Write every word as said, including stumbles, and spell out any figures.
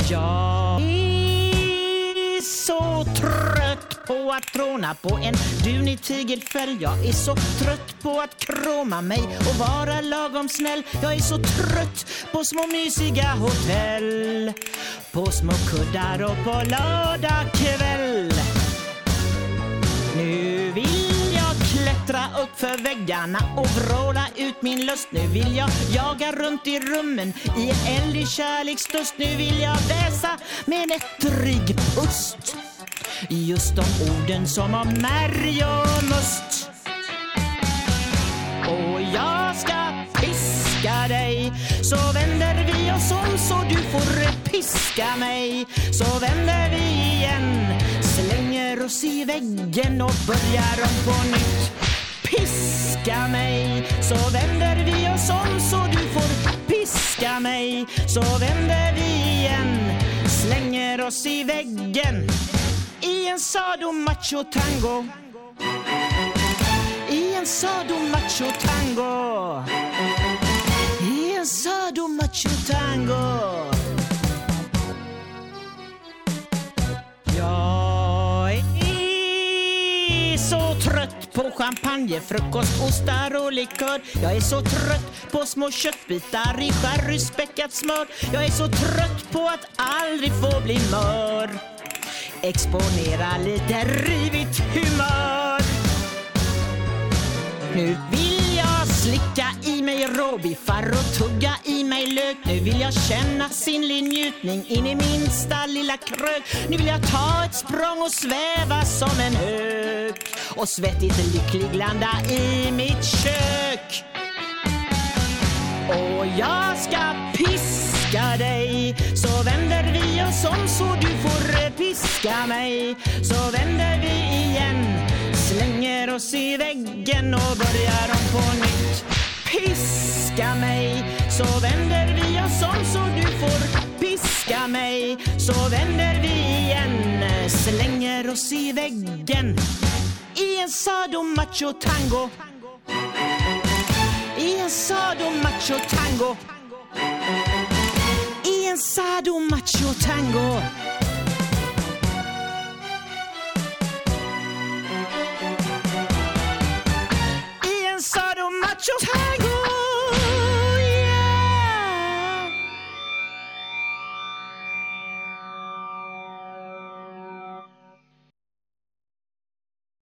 Jag är så trött på att tråna på en dunig tigerfäll. Jag är så trött på att kroma mig och vara lagom snäll. Jag är så trött på små mysiga hotell, på små kuddar och på lördag kväll. Nu vill jag klättra upp för väggarna och vråla ut min lust. Nu vill jag jaga runt i rummen i en eldig kärlekslust. Nu vill jag väsa med en ettrig pust, just de orden som har märg och must. Och jag ska piska dig, så vänder vi oss om så du får piska mig. Så vänder vi igen, slänger oss i väggen och börjar om på nytt. Piska mig, så vänder vi oss om så du får piska mig. Så vänder vi igen, slänger oss i väggen. I en sadomacho-tango, i en sadomacho-tango, i en sadomacho-tango. Jag är så trött på champagne, frukost, ostar och likör. Jag är så trött på små köttbitar i sherryspäckat smör. Jag är så trött på att aldrig få bli mör. Exponera lite rivigt humör. Nu vill jag slicka i mig råbiffar och tugga i mig lök. Nu vill jag känna sinnlig njutning in i minsta lilla krök. Nu vill jag ta ett språng och sväva som en hök och svettigt lycklig landa i mitt kök. Och jag ska piska dig, så vänder vi oss om så du får piska mig. Så vänder vi igen, slänger oss i väggen och börjar om på nytt. Piska mig, så vänder vi oss om så du får piska mig. Så vänder vi igen, slänger oss i väggen. I en sadomacho-tango, i en sadomacho-tango, i en sadomacho-tango.